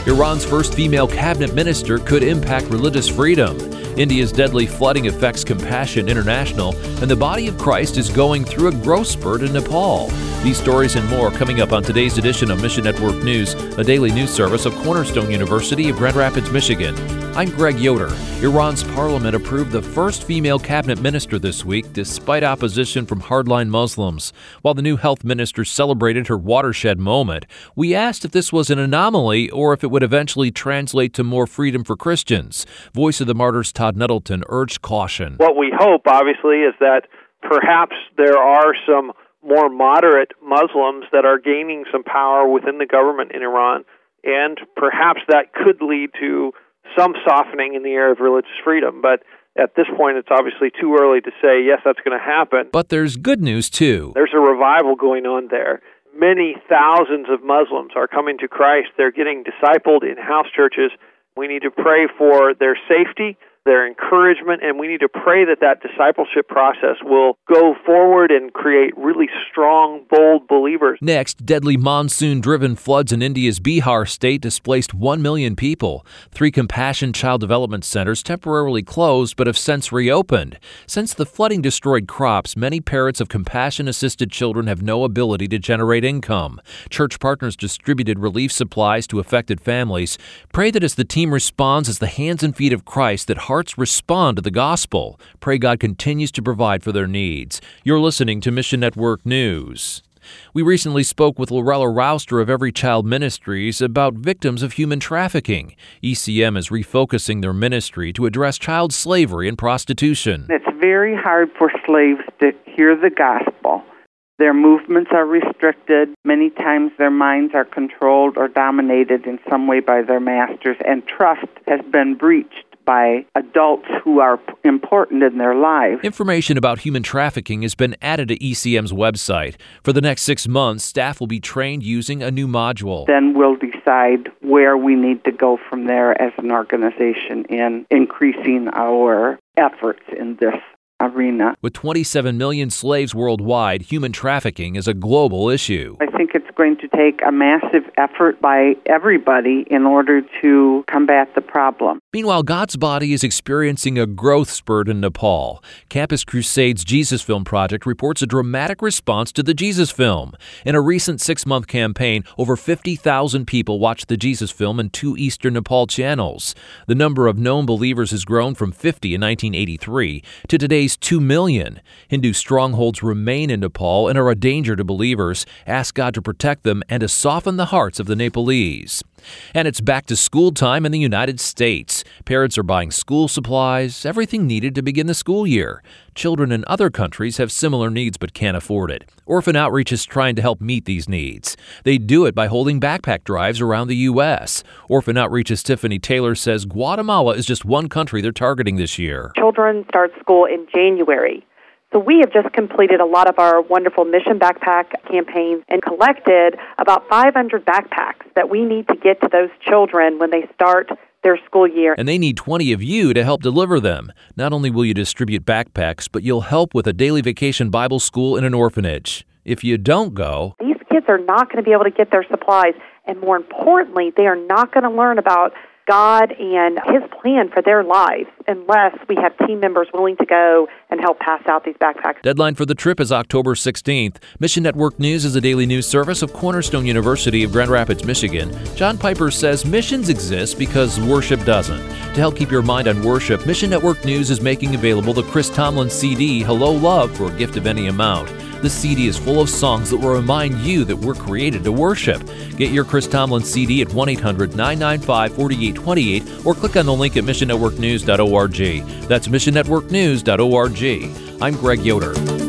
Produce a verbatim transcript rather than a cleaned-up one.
Iran's first female cabinet minister could impact religious freedom. India's deadly flooding affects Compassion International, and the body of Christ is going through a growth spurt in Nepal. These stories and more coming up on today's edition of Mission Network News, a daily news service of Cornerstone University of Grand Rapids, Michigan. I'm Greg Yoder. Iran's parliament approved the first female cabinet minister this week, despite opposition from hardline Muslims. While the new health minister celebrated her watershed moment, we asked if this was an anomaly or if it would eventually translate to more freedom for Christians. Voice of the Martyrs Todd Nettleton urged caution. What we hope, obviously, is that perhaps there are some more moderate Muslims that are gaining some power within the government in Iran, and perhaps that could lead to some softening in the area of religious freedom. But at this point, it's obviously too early to say, yes, that's going to happen. But there's good news, too. There's a revival going on there. Many thousands of Muslims are coming to Christ. They're getting discipled in house churches. We need to pray for their safety, their encouragement, and we need to pray that that discipleship process will go forward and create really strong, bold believers. Next, deadly monsoon-driven floods in India's Bihar state displaced one million people. Three Compassion Child Development Centers temporarily closed but have since reopened. Since the flooding destroyed crops, many parents of compassion-assisted children have no ability to generate income. Church partners distributed relief supplies to affected families. Pray that as the team responds as the hands and feet of Christ, that hearts respond to the gospel. Pray God continues to provide for their needs. You're listening to Mission Network News. We recently spoke with Lorella Rouster of Every Child Ministries about victims of human trafficking. E C M is refocusing their ministry to address child slavery and prostitution. It's very hard for slaves to hear the gospel. Their movements are restricted. Many times their minds are controlled or dominated in some way by their masters, and trust has been breached by adults who are important in their lives. Information about human trafficking has been added to E C M's website. For the next six months, staff will be trained using a new module. Then we'll decide where we need to go from there as an organization in increasing our efforts in this arena. With twenty-seven million slaves worldwide, human trafficking is a global issue. I think it's going to take a massive effort by everybody in order to combat the problem. Meanwhile, God's Body is experiencing a growth spurt in Nepal. Campus Crusade's Jesus Film Project reports a dramatic response to the Jesus Film. In a recent six-month campaign, over fifty thousand people watched the Jesus Film in two Eastern Nepal channels. The number of known believers has grown from fifty in nineteen eighty-three to today's two million. Hindu strongholds remain in Nepal and are a danger to believers. Ask God to protect them and to soften the hearts of the Nepalese. And it's back to school time in the United States. Parents are buying school supplies, everything needed to begin the school year. Children in other countries have similar needs but can't afford it. Orphan Outreach is trying to help meet these needs. They do it by holding backpack drives around the U S. Orphan Outreach's Tiffany Taylor says Guatemala is just one country they're targeting this year. Children start school in January. So we have just completed a lot of our wonderful mission backpack campaigns and collected about five hundred backpacks that we need to get to those children when they start their school year. And they need twenty of you to help deliver them. Not only will you distribute backpacks, but you'll help with a daily vacation Bible school in an orphanage. If you don't go, these kids are not going to be able to get their supplies, and more importantly, they are not going to learn about God and His plan for their lives unless we have team members willing to go and help pass out these backpacks. Deadline for the trip is October sixteenth. Mission Network News is a daily news service of Cornerstone University of Grand Rapids, Michigan. John Piper says missions exist because worship doesn't. To help keep your mind on worship, Mission Network News is making available the Chris Tomlin C D, Hello Love, for a gift of any amount. The C D is full of songs that will remind you that we're created to worship. Get your Chris Tomlin C D at one eight hundred nine nine five four eight two eight or click on the link at mission network news dot org. That's mission network news dot org. I'm Greg Yoder.